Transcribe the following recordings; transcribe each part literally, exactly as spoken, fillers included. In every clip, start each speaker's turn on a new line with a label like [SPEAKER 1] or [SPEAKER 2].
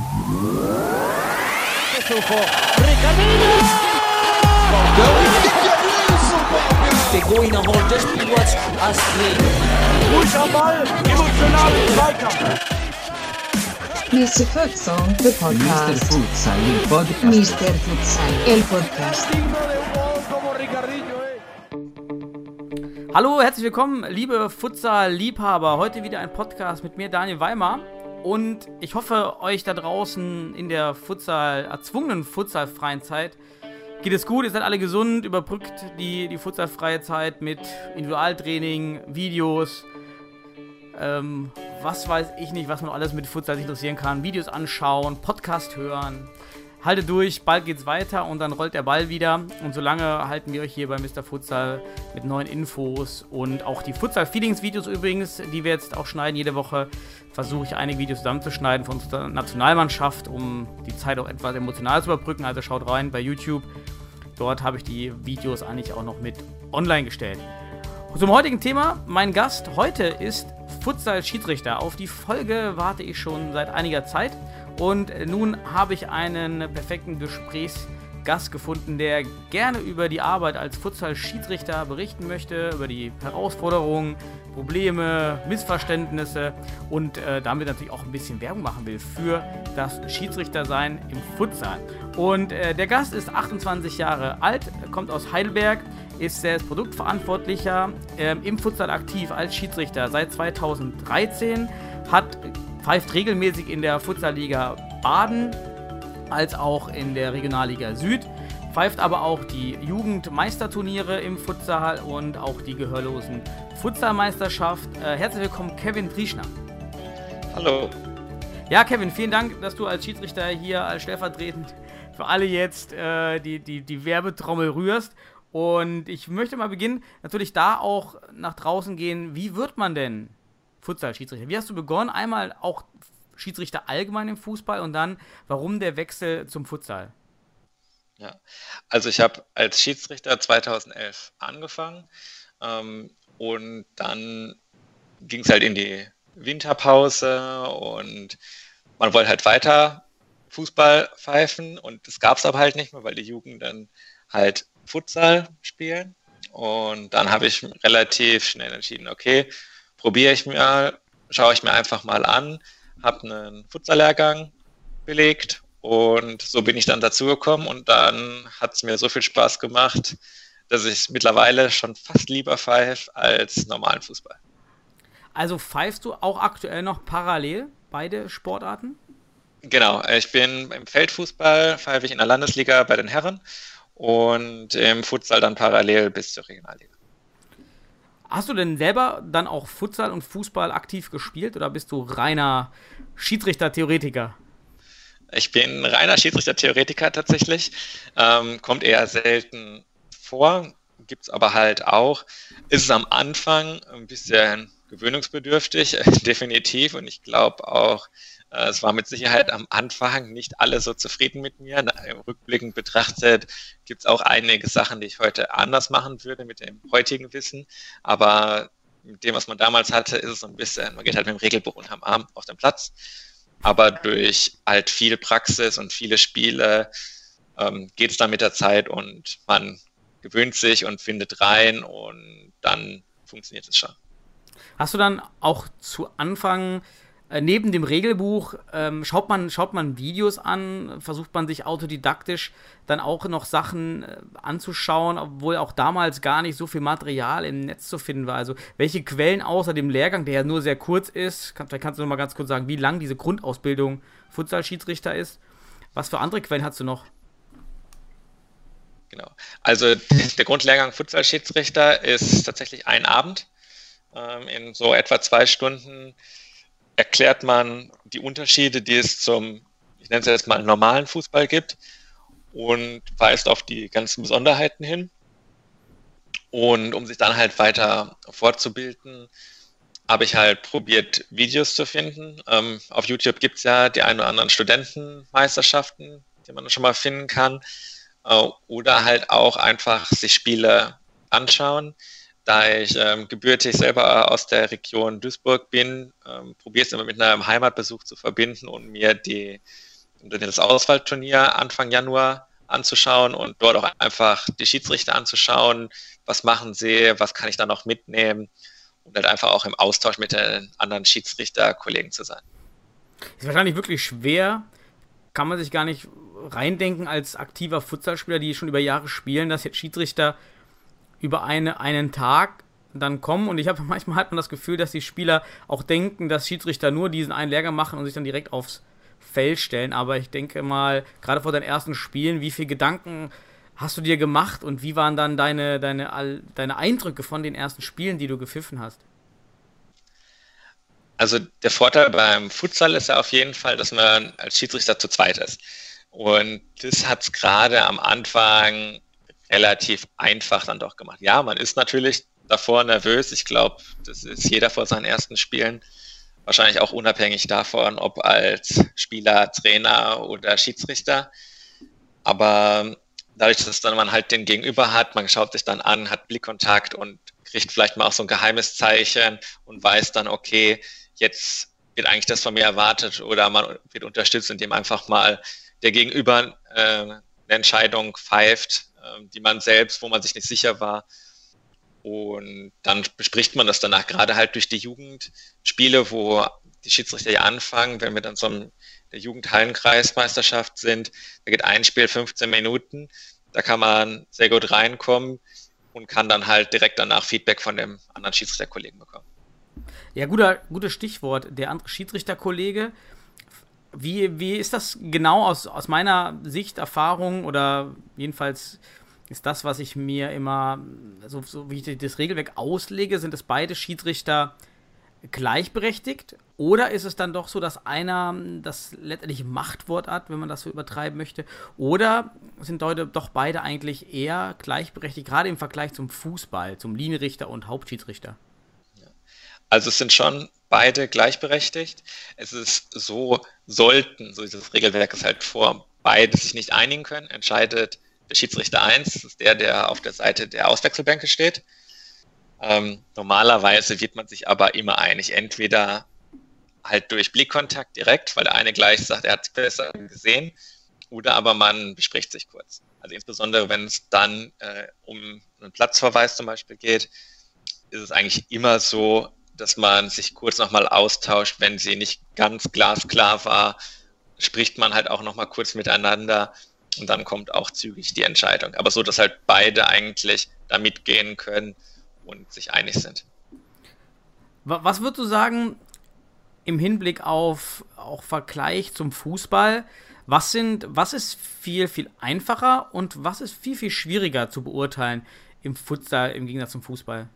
[SPEAKER 1] Begoina hold das Spiel was Astrid.
[SPEAKER 2] Ruhig am Ball, emotionalen Zweikampf.
[SPEAKER 3] mister Futsal, the podcast.
[SPEAKER 4] mister Futsal, il podcast.
[SPEAKER 3] mister Futsal, el podcast.
[SPEAKER 5] Hallo, herzlich willkommen, liebe Futsal-Liebhaber. Heute wieder ein Podcast mit mir, Daniel Weimar. Und ich hoffe, euch da draußen in der Futsal, erzwungenen Futsalfreien Zeit geht es gut. Ihr seid alle gesund, überbrückt die, die Futsalfreie Zeit mit Individualtraining, Videos, ähm, was weiß ich nicht, was man alles mit Futsal sich interessieren kann. Videos anschauen, Podcast hören. Haltet durch, bald geht's weiter und dann rollt der Ball wieder. Und solange halten wir euch hier bei mister Futsal mit neuen Infos und auch die Futsal-Feelings-Videos übrigens, die wir jetzt auch schneiden jede Woche. Versuche ich einige Videos zusammenzuschneiden von unserer Nationalmannschaft, um die Zeit auch etwas emotional zu überbrücken. Also schaut rein bei YouTube. Dort habe ich die Videos eigentlich auch noch mit online gestellt. Zum heutigen Thema, mein Gast heute ist Futsal-Schiedsrichter. Auf die Folge warte ich schon seit einiger Zeit. Und nun habe ich einen perfekten Gesprächsgast gefunden, der gerne über die Arbeit als Futsal-Schiedsrichter berichten möchte, über die Herausforderungen, Probleme, Missverständnisse und äh, damit natürlich auch ein bisschen Werbung machen will für das Schiedsrichtersein im Futsal. Und äh, der Gast ist achtundzwanzig Jahre alt, kommt aus Heidelberg, ist selbst Produktverantwortlicher, äh, im Futsal aktiv als Schiedsrichter seit zweitausenddreizehn, hat pfeift regelmäßig in der Futsalliga Baden als auch in der Regionalliga Süd, pfeift aber auch die Jugendmeisterturniere im Futsal und auch die gehörlosen Futsalmeisterschaft. Äh, herzlich willkommen, Kevin Trieschner.
[SPEAKER 6] Hallo.
[SPEAKER 5] Ja, Kevin, vielen Dank, dass du als Schiedsrichter hier als stellvertretend für alle jetzt äh, die, die, die Werbetrommel rührst. Und ich möchte mal beginnen, natürlich da auch nach draußen gehen, wie wird man denn Futsal-Schiedsrichter? Wie hast du begonnen? Einmal auch Schiedsrichter allgemein im Fußball und dann, warum der Wechsel zum Futsal?
[SPEAKER 6] Ja, also ich habe als Schiedsrichter zweitausendelf angefangen ähm, und dann ging es halt in die Winterpause und man wollte halt weiter Fußball pfeifen und das gab es aber halt nicht mehr, weil die Jugend dann halt Futsal spielen und dann habe ich relativ schnell entschieden, okay, probiere ich mal, schaue ich mir einfach mal an, habe einen Futsal-Lehrgang belegt und so bin ich dann dazugekommen und dann hat es mir so viel Spaß gemacht, dass ich mittlerweile schon fast lieber pfeife als normalen Fußball.
[SPEAKER 5] Also pfeifst du auch aktuell noch parallel beide Sportarten?
[SPEAKER 6] Genau, ich bin im Feldfußball, pfeife ich in der Landesliga bei den Herren und im Futsal dann parallel bis zur Regionalliga.
[SPEAKER 5] Hast du denn selber dann auch Futsal und Fußball aktiv gespielt oder bist du reiner Schiedsrichter-Theoretiker?
[SPEAKER 6] Ich bin reiner Schiedsrichter-Theoretiker tatsächlich. Ähm, kommt eher selten vor, gibt es aber halt auch. Ist es am Anfang ein bisschen gewöhnungsbedürftig, definitiv. Und ich glaube auch, äh, es war mit Sicherheit am Anfang nicht alle so zufrieden mit mir. Rückblickend betrachtet gibt es auch einige Sachen, die ich heute anders machen würde mit dem heutigen Wissen. Aber mit dem, was man damals hatte, ist es so ein bisschen, man geht halt mit dem Regelbuch unterm Arm auf den Platz. Aber durch halt viel Praxis und viele Spiele ähm, geht es dann mit der Zeit und man gewöhnt sich und findet rein und dann funktioniert es schon.
[SPEAKER 5] Hast du dann auch zu Anfang äh, neben dem Regelbuch, ähm, schaut man, schaut man Videos an, versucht man sich autodidaktisch dann auch noch Sachen äh, anzuschauen, obwohl auch damals gar nicht so viel Material im Netz zu finden war. Also welche Quellen außer dem Lehrgang, der ja nur sehr kurz ist, kann, vielleicht kannst du noch mal ganz kurz sagen, wie lang diese Grundausbildung Futsal-Schiedsrichter ist. Was für andere Quellen hast du noch?
[SPEAKER 6] Genau, also der Grundlehrgang Futsal-Schiedsrichter ist tatsächlich ein Abend. In so etwa zwei Stunden erklärt man die Unterschiede, die es zum, ich nenne es jetzt mal, normalen Fußball gibt und weist auf die ganzen Besonderheiten hin. Und um sich dann halt weiter fortzubilden, habe ich halt probiert, Videos zu finden. Ähm, auf YouTube gibt es ja die ein oder anderen Studentenmeisterschaften, die man schon mal finden kann. Äh, oder halt auch einfach sich Spiele anschauen. Da ich ähm, gebürtig selber aus der Region Duisburg bin, ähm, probiere es immer mit einem Heimatbesuch zu verbinden und mir die um dann das Auswahlturnier Anfang Januar anzuschauen und dort auch einfach die Schiedsrichter anzuschauen, was machen sie, was kann ich da noch mitnehmen und halt einfach auch im Austausch mit den anderen Schiedsrichterkollegen zu sein.
[SPEAKER 5] Ist wahrscheinlich wirklich schwer, kann man sich gar nicht reindenken als aktiver Futsalspieler, die schon über Jahre spielen, dass jetzt Schiedsrichter über eine, einen Tag dann kommen und ich habe manchmal hat man das Gefühl, dass die Spieler auch denken, dass Schiedsrichter nur diesen einen Lehrgang machen und sich dann direkt aufs Feld stellen, aber ich denke mal, gerade vor deinen ersten Spielen, wie viele Gedanken hast du dir gemacht und wie waren dann deine, deine, deine Eindrücke von den ersten Spielen, die du gepfiffen hast?
[SPEAKER 6] Also der Vorteil beim Futsal ist ja auf jeden Fall, dass man als Schiedsrichter zu zweit ist. Und das hat es gerade am Anfang relativ einfach dann doch gemacht. Ja, man ist natürlich davor nervös. Ich glaube, das ist jeder vor seinen ersten Spielen. Wahrscheinlich auch unabhängig davon, ob als Spieler, Trainer oder Schiedsrichter. Aber dadurch, dass dann man halt den Gegenüber hat, man schaut sich dann an, hat Blickkontakt und kriegt vielleicht mal auch so ein geheimes Zeichen und weiß dann, okay, jetzt wird eigentlich das von mir erwartet oder man wird unterstützt, indem einfach mal der Gegenüber äh, eine Entscheidung pfeift, äh, die man selbst, wo man sich nicht sicher war. Und dann bespricht man das danach, gerade halt durch die Jugendspiele, wo die Schiedsrichter ja anfangen, wenn wir dann so in der Jugendhallenkreismeisterschaft sind, da geht ein Spiel fünfzehn Minuten, da kann man sehr gut reinkommen und kann dann halt direkt danach Feedback von dem anderen Schiedsrichterkollegen bekommen.
[SPEAKER 5] Ja, guter, gutes Stichwort, der andere Schiedsrichterkollege. Wie, wie ist das genau aus, aus meiner Sicht, Erfahrung oder jedenfalls ist das, was ich mir immer, so, so wie ich das Regelwerk auslege, sind es beide Schiedsrichter gleichberechtigt oder ist es dann doch so, dass einer das letztendlich Machtwort hat, wenn man das so übertreiben möchte, oder sind heute doch beide eigentlich eher gleichberechtigt, gerade im Vergleich zum Fußball, zum Linienrichter und Hauptschiedsrichter?
[SPEAKER 6] Also es sind schon beide gleichberechtigt. Es ist so, sollten, so dieses Regelwerk ist halt vor, beide sich nicht einigen können, entscheidet der Schiedsrichter eins, das ist der, der auf der Seite der Auswechselbänke steht. Ähm, normalerweise wird man sich aber immer einig, entweder halt durch Blickkontakt direkt, weil der eine gleich sagt, er hat es besser gesehen, oder aber man bespricht sich kurz. Also insbesondere, wenn es dann äh, um einen Platzverweis zum Beispiel geht, ist es eigentlich immer so, dass man sich kurz nochmal austauscht, wenn sie nicht ganz glasklar war, spricht man halt auch nochmal kurz miteinander und dann kommt auch zügig die Entscheidung. Aber so, dass halt beide eigentlich da mitgehen können und sich einig sind.
[SPEAKER 5] Was würdest du sagen im Hinblick auf auch Vergleich zum Fußball? Was sind, was ist viel, viel einfacher und was ist viel, viel schwieriger zu beurteilen im Futsal im Gegensatz zum Fußball?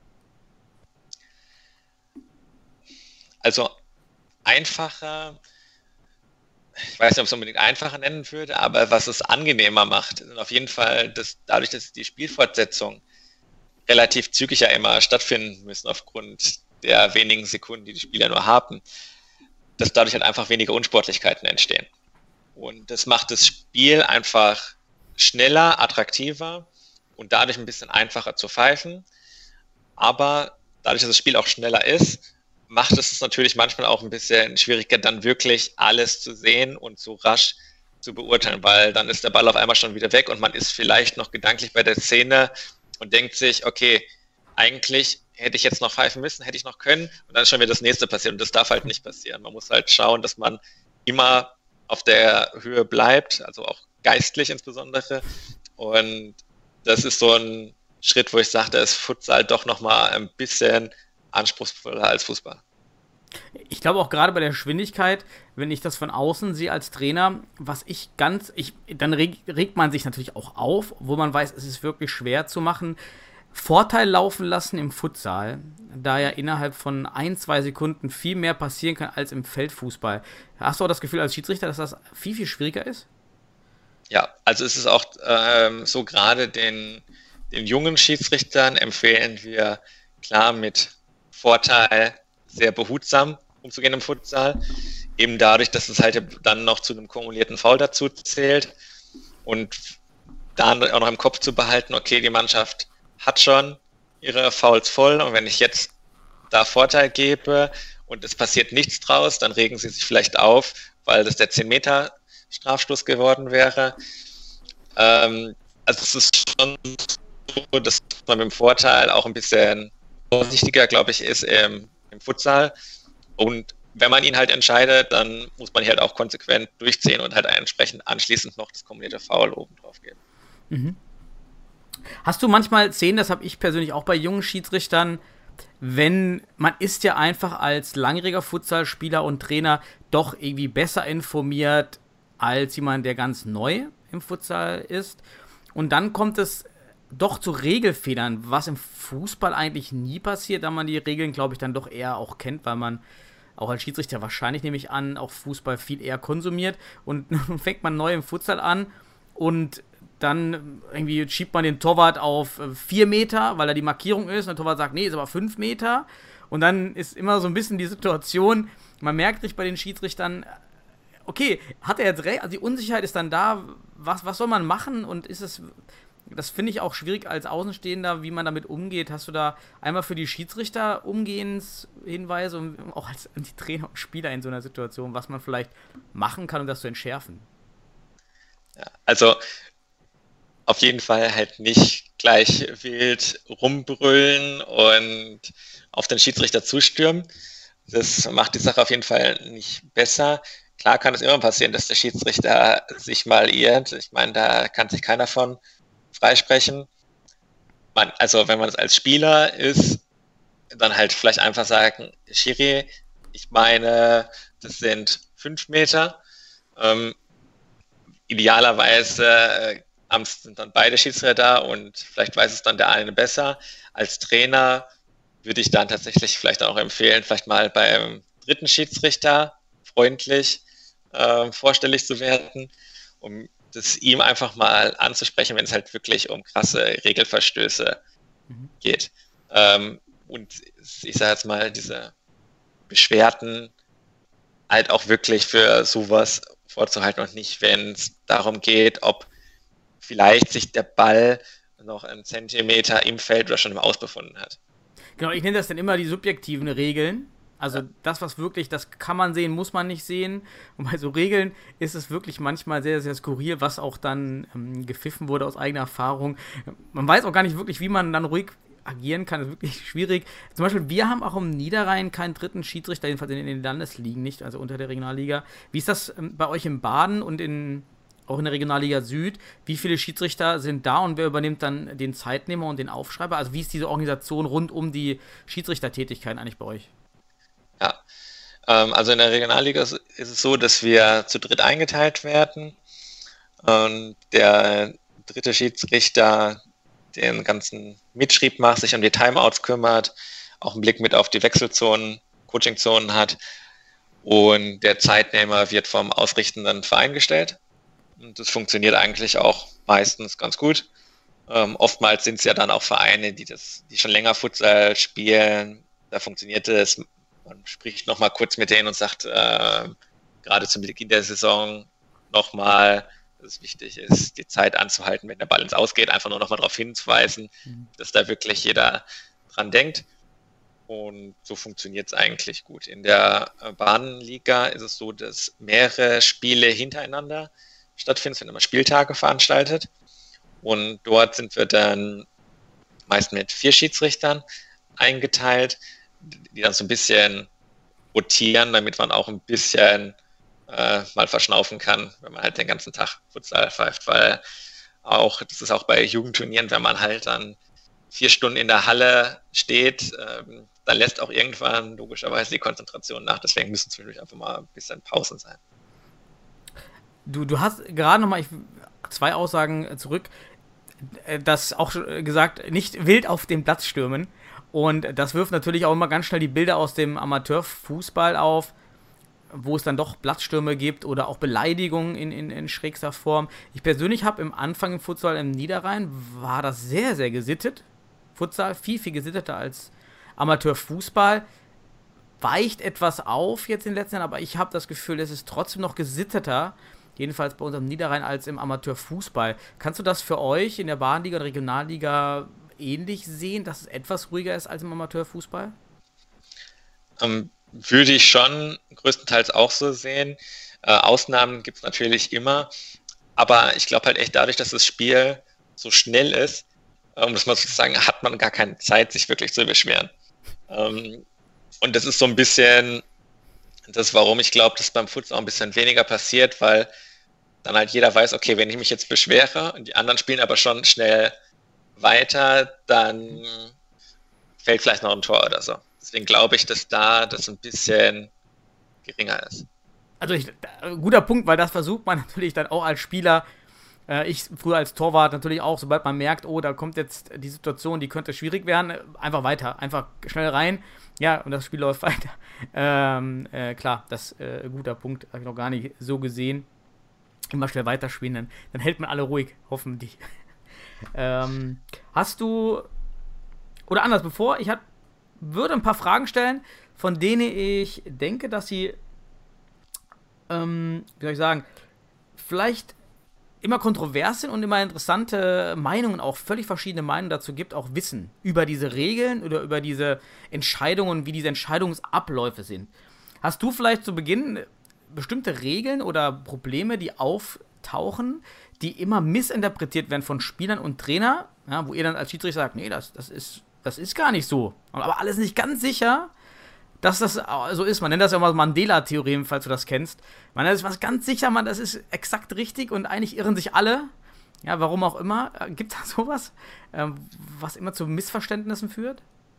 [SPEAKER 6] Also einfacher, ich weiß nicht, ob ich es unbedingt einfacher nennen würde, aber was es angenehmer macht, sind auf jeden Fall, dass dadurch, dass die Spielfortsetzung relativ zügig ja immer stattfinden müssen aufgrund der wenigen Sekunden, die die Spieler nur haben, dass dadurch halt einfach weniger Unsportlichkeiten entstehen. Und das macht das Spiel einfach schneller, attraktiver und dadurch ein bisschen einfacher zu pfeifen. Aber dadurch, dass das Spiel auch schneller ist, macht es natürlich manchmal auch ein bisschen schwieriger, dann wirklich alles zu sehen und so rasch zu beurteilen, weil dann ist der Ball auf einmal schon wieder weg und man ist vielleicht noch gedanklich bei der Szene und denkt sich, okay, eigentlich hätte ich jetzt noch pfeifen müssen, hätte ich noch können und dann ist schon wieder das nächste passiert und das darf halt nicht passieren. Man muss halt schauen, dass man immer auf der Höhe bleibt, also auch geistlich insbesondere, und das ist so ein Schritt, wo ich sage, da ist Futsal doch nochmal ein bisschen anspruchsvoller als Fußball.
[SPEAKER 5] Ich glaube auch gerade bei der Geschwindigkeit, wenn ich das von außen sehe als Trainer, was ich ganz, ich, dann reg, regt man sich natürlich auch auf, wo man weiß, es ist wirklich schwer zu machen. Vorteil laufen lassen im Futsal, da ja innerhalb von ein, zwei Sekunden viel mehr passieren kann als im Feldfußball. Hast du auch das Gefühl als Schiedsrichter, dass das viel, viel schwieriger ist?
[SPEAKER 6] Ja, also es ist auch ähm, so, gerade den, den jungen Schiedsrichtern empfehlen wir klar mit Vorteil sehr behutsam umzugehen im Futsal, eben dadurch, dass es halt dann noch zu einem kumulierten Foul dazu zählt und dann auch noch im Kopf zu behalten, okay, die Mannschaft hat schon ihre Fouls voll und wenn ich jetzt da Vorteil gebe und es passiert nichts draus, dann regen sie sich vielleicht auf, weil das der zehn Meter Strafstoß geworden wäre. Ähm, also es ist schon so, dass man mit dem Vorteil auch ein bisschen vorsichtiger, glaube ich, ist im, im Futsal. Und wenn man ihn halt entscheidet, dann muss man ihn halt auch konsequent durchziehen und halt entsprechend anschließend noch das kombinierte Foul oben drauf geben.
[SPEAKER 5] Mhm. Hast du manchmal Szenen, das habe ich persönlich auch bei jungen Schiedsrichtern, wenn man ist ja einfach als langjähriger Futsalspieler und Trainer doch irgendwie besser informiert als jemand, der ganz neu im Futsal ist. Und dann kommt es doch zu Regelfehlern, was im Fußball eigentlich nie passiert, da man die Regeln, glaube ich, dann doch eher auch kennt, weil man auch als Schiedsrichter wahrscheinlich, nehme ich an, auch Fußball viel eher konsumiert. Und nun fängt man neu im Futsal an und dann irgendwie schiebt man den Torwart auf vier Meter, weil er die Markierung ist. Und der Torwart sagt, nee, ist aber fünf Meter. Und dann ist immer so ein bisschen die Situation, man merkt sich bei den Schiedsrichtern, okay, hat er jetzt recht? Also die Unsicherheit ist dann da, was, was soll man machen? Und ist es, das finde ich auch schwierig als Außenstehender, wie man damit umgeht. Hast du da einmal für die Schiedsrichter Umgehenshinweise und auch als an die Trainer und Spieler in so einer Situation, was man vielleicht machen kann, um das zu entschärfen?
[SPEAKER 6] Ja, also auf jeden Fall halt nicht gleich wild rumbrüllen und auf den Schiedsrichter zustürmen. Das macht die Sache auf jeden Fall nicht besser. Klar kann es immer passieren, dass der Schiedsrichter sich mal irrt. Ich meine, da kann sich keiner von freisprechen. Man, also wenn man es als Spieler ist, dann halt vielleicht einfach sagen, Schiri, ich meine, das sind fünf Meter. Ähm, idealerweise äh, sind dann beide Schiedsrichter da und vielleicht weiß es dann der eine besser. Als Trainer würde ich dann tatsächlich vielleicht auch empfehlen, vielleicht mal beim dritten Schiedsrichter freundlich äh, vorstellig zu werden, um das ihm einfach mal anzusprechen, wenn es halt wirklich um krasse Regelverstöße mhm. geht. Ähm, und ich sage jetzt mal, diese Beschwerden halt auch wirklich für sowas vorzuhalten und nicht, wenn es darum geht, ob vielleicht sich der Ball noch einen Zentimeter im Feld oder schon im Aus befunden hat.
[SPEAKER 5] Genau, ich nenne das dann immer die subjektiven Regeln. Also ja. das, was wirklich, das kann man sehen, muss man nicht sehen. Und bei so Regeln ist es wirklich manchmal sehr, sehr skurril, was auch dann ähm, gepfiffen wurde aus eigener Erfahrung. Man weiß auch gar nicht wirklich, wie man dann ruhig agieren kann. Das ist wirklich schwierig. Zum Beispiel, wir haben auch im Niederrhein keinen dritten Schiedsrichter, jedenfalls in den Landesligen nicht, also unter der Regionalliga. Wie ist das ähm, bei euch in Baden und in auch in der Regionalliga Süd, wie viele Schiedsrichter sind da und wer übernimmt dann den Zeitnehmer und den Aufschreiber? Also wie ist diese Organisation rund um die Schiedsrichtertätigkeit eigentlich bei euch?
[SPEAKER 6] Ja, ähm, also in der Regionalliga ist es so, dass wir zu dritt eingeteilt werden und der dritte Schiedsrichter den ganzen Mitschrieb macht, sich um die Timeouts kümmert, auch einen Blick mit auf die Wechselzonen, Coachingzonen hat und der Zeitnehmer wird vom ausrichtenden Verein gestellt. Und das funktioniert eigentlich auch meistens ganz gut. Ähm, oftmals sind es ja dann auch Vereine, die das, die schon länger Futsal spielen. Da funktioniert es. Man spricht nochmal kurz mit denen und sagt, äh, gerade zu Beginn der Saison nochmal, dass es wichtig ist, die Zeit anzuhalten, wenn der Ball ins Aus geht, einfach nur nochmal darauf hinzuweisen, mhm. dass da wirklich jeder dran denkt. Und so funktioniert es eigentlich gut. In der Bahnenliga ist es so, dass mehrere Spiele hintereinander stattfinden. Es werden immer Spieltage veranstaltet und dort sind wir dann meist mit vier Schiedsrichtern eingeteilt, die dann so ein bisschen rotieren, damit man auch ein bisschen äh, mal verschnaufen kann, wenn man halt den ganzen Tag Futsal pfeift, weil auch, das ist auch bei Jugendturnieren, wenn man halt dann vier Stunden in der Halle steht, ähm, dann lässt auch irgendwann logischerweise die Konzentration nach, deswegen müssen zwischendurch einfach mal ein bisschen Pausen sein.
[SPEAKER 5] Du, du hast gerade nochmal zwei Aussagen zurück, das auch gesagt, nicht wild auf den Platz stürmen. Und das wirft natürlich auch immer ganz schnell die Bilder aus dem Amateurfußball auf, wo es dann doch Platzstürme gibt oder auch Beleidigungen in, in, in schrägster Form. Ich persönlich habe im Anfang im Futsal im Niederrhein, war das sehr, sehr gesittet. Futsal viel, viel gesitteter als Amateurfußball. Weicht etwas auf jetzt in den letzten Jahren, aber ich habe das Gefühl, es ist trotzdem noch gesitteter, jedenfalls bei uns am Niederrhein, als im Amateurfußball. Kannst du das für euch in der Bahnliga und Regionalliga ähnlich sehen, dass es etwas ruhiger ist als im Amateurfußball?
[SPEAKER 6] Ähm, würde ich schon größtenteils auch so sehen. Äh, Ausnahmen gibt es natürlich immer, aber ich glaube halt echt dadurch, dass das Spiel so schnell ist, um das mal so zu sagen, hat man gar keine Zeit, sich wirklich zu beschweren. Ähm, und das ist so ein bisschen das, warum ich glaube, dass beim Futsal auch ein bisschen weniger passiert, weil dann halt jeder weiß, okay, wenn ich mich jetzt beschwere und die anderen spielen aber schon schnell weiter, dann fällt vielleicht noch ein Tor oder so. Deswegen glaube ich, dass da das ein bisschen geringer ist.
[SPEAKER 5] Also ich, guter Punkt, weil das versucht man natürlich dann auch als Spieler, äh, ich früher als Torwart natürlich auch, sobald man merkt, oh, da kommt jetzt die Situation, die könnte schwierig werden, einfach weiter, einfach schnell rein, ja, und das Spiel läuft weiter. Ähm, äh, klar, das ist äh, ein guter Punkt, habe ich noch gar nicht so gesehen. Immer schnell weiterspielen, dann, dann hält man alle ruhig, hoffentlich. ähm, hast du, oder anders, bevor, ich hat, würde ein paar Fragen stellen, von denen ich denke, dass sie Ähm, wie soll ich sagen, vielleicht immer kontrovers sind und immer interessante Meinungen, auch völlig verschiedene Meinungen dazu gibt, auch Wissen über diese Regeln oder über diese Entscheidungen, wie diese Entscheidungsabläufe sind. Hast du vielleicht zu Beginn bestimmte Regeln oder Probleme, die auftauchen, die immer missinterpretiert werden von Spielern und Trainer, ja, wo ihr dann als Schiedsrichter sagt, nee, das, das, ist, das ist gar nicht so. Aber alles nicht ganz sicher, dass das so ist. Man nennt das ja mal Mandela-Theorem, falls du das kennst. Man ist was ganz sicher, man, das ist exakt richtig und eigentlich irren sich alle. Ja, warum auch immer. Gibt es da sowas, ähm, was immer zu Missverständnissen führt?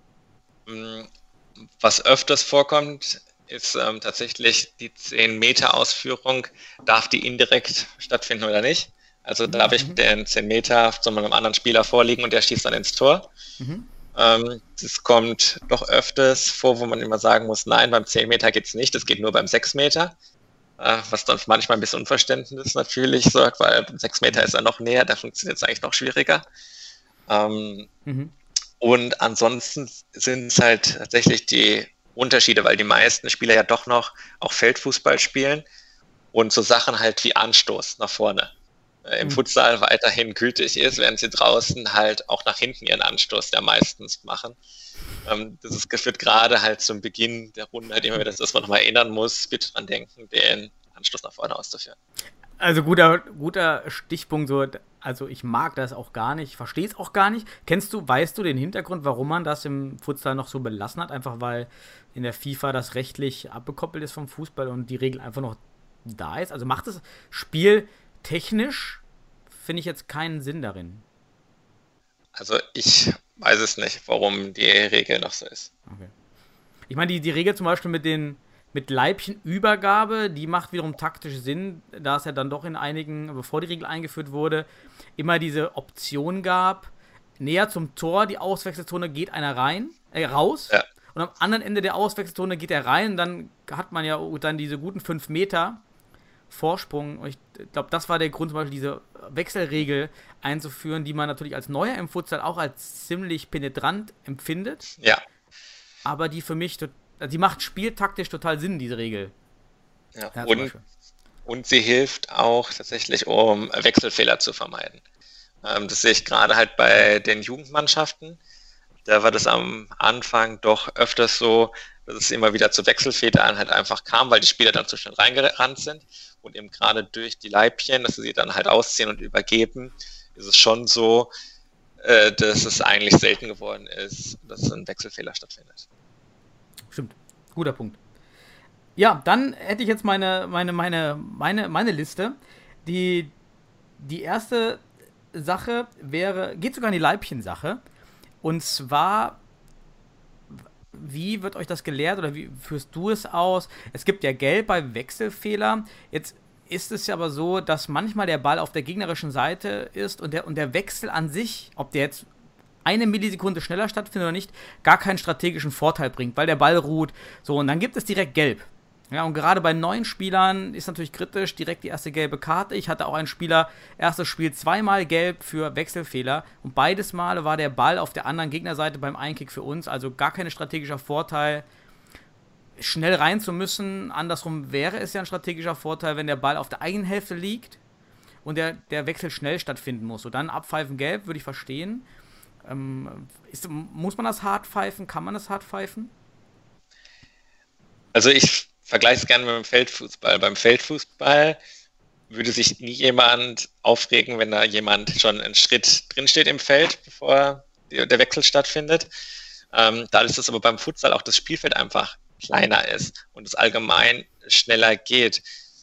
[SPEAKER 6] Was öfters vorkommt, ist ähm, tatsächlich die zehn Meter Ausführung. Darf die indirekt stattfinden oder nicht? Also darf mhm. ich den zehn Meter zu einem anderen Spieler vorliegen und der schießt dann ins Tor. Mhm. Ähm, das kommt doch öfters vor, wo man immer sagen muss, nein, beim zehn Meter geht es nicht, das geht nur beim sechs Meter. Äh, was dann manchmal ein bisschen Unverständnis natürlich sorgt, weil beim sechs Meter ist er noch näher, da funktioniert es eigentlich noch schwieriger. Ähm, mhm. Und ansonsten sind es halt tatsächlich die Unterschiede, weil die meisten Spieler ja doch noch auch Feldfußball spielen und so Sachen halt wie Anstoß nach vorne im Futsal weiterhin gültig ist, während sie draußen halt auch nach hinten ihren Anstoß ja meistens machen. Ähm, das ist, führt gerade halt zum Beginn der Runde halt immer wieder, dass man nochmal erinnern muss, bitte dran denken, den Anstoß nach vorne auszuführen.
[SPEAKER 5] Also guter, guter Stichpunkt, so, also ich mag das auch gar nicht, verstehe es auch gar nicht. Kennst du, weißt du den Hintergrund, warum man das im Futsal noch so belassen hat? Einfach weil in der FIFA das rechtlich abgekoppelt ist vom Fußball und die Regel einfach noch da ist? Also macht das Spiel technisch finde ich jetzt keinen Sinn darin.
[SPEAKER 6] Also ich weiß es nicht, warum die Regel noch so ist.
[SPEAKER 5] Okay. Ich meine, die, die Regel zum Beispiel mit den mit Leibchenübergabe, die macht wiederum taktisch Sinn, da es ja dann doch in einigen, bevor die Regel eingeführt wurde, immer diese Option gab, näher zum Tor, die Auswechselzone geht einer rein, äh, raus. Ja. Und am anderen Ende der Auswechselzone geht er rein, dann hat man ja dann diese guten fünf Meter Vorsprung. Und ich glaube, das war der Grund, zum Beispiel diese Wechselregel einzuführen, die man natürlich als Neuer im Futsal auch als ziemlich penetrant empfindet.
[SPEAKER 6] Ja.
[SPEAKER 5] Aber die für mich, die macht spieltaktisch total Sinn, diese Regel.
[SPEAKER 6] Ja, ja und, und sie hilft auch tatsächlich, um Wechselfehler zu vermeiden. Ähm, das sehe ich gerade halt bei den Jugendmannschaften. Da war das am Anfang doch öfters so, dass es immer wieder zu Wechselfedern halt einfach kam, weil die Spieler dann zu schnell reingerannt sind und eben gerade durch die Leibchen, dass sie dann halt ausziehen und übergeben, ist es schon so, äh, dass es eigentlich selten geworden ist, dass ein Wechselfehler stattfindet.
[SPEAKER 5] Stimmt, guter Punkt. Ja, dann hätte ich jetzt meine, meine, meine, meine, meine Liste. Die, die erste Sache wäre, geht sogar in die Leibchen-Sache. Und zwar, wie wird euch das gelehrt oder wie führst du es aus? Es gibt ja Gelb bei Wechselfehler. Jetzt ist es ja aber so, dass manchmal der Ball auf der gegnerischen Seite ist und der, und der Wechsel an sich, ob der jetzt eine Millisekunde schneller stattfindet oder nicht, gar keinen strategischen Vorteil bringt, weil der Ball ruht. So, und dann gibt es direkt Gelb. Ja, und gerade bei neuen Spielern ist natürlich kritisch, direkt die erste gelbe Karte. Ich hatte auch einen Spieler, erstes Spiel zweimal gelb für Wechselfehler und beides Male war der Ball auf der anderen Gegnerseite beim Einkick für uns, also gar kein strategischer Vorteil, schnell rein zu müssen. Andersrum wäre es ja ein strategischer Vorteil, wenn der Ball auf der eigenen Hälfte liegt und der, der Wechsel schnell stattfinden muss. So, dann abpfeifen gelb, würde ich verstehen. Ähm, ist, muss man das hart pfeifen? Kann man das hart pfeifen?
[SPEAKER 6] Also ich vergleiche es gerne mit dem Feldfußball. Beim Feldfußball würde sich nie jemand aufregen, wenn da jemand schon einen Schritt drinsteht im Feld, bevor der Wechsel stattfindet. Ähm, dadurch, dass aber beim Futsal auch das Spielfeld einfach kleiner ist und es allgemein schneller geht,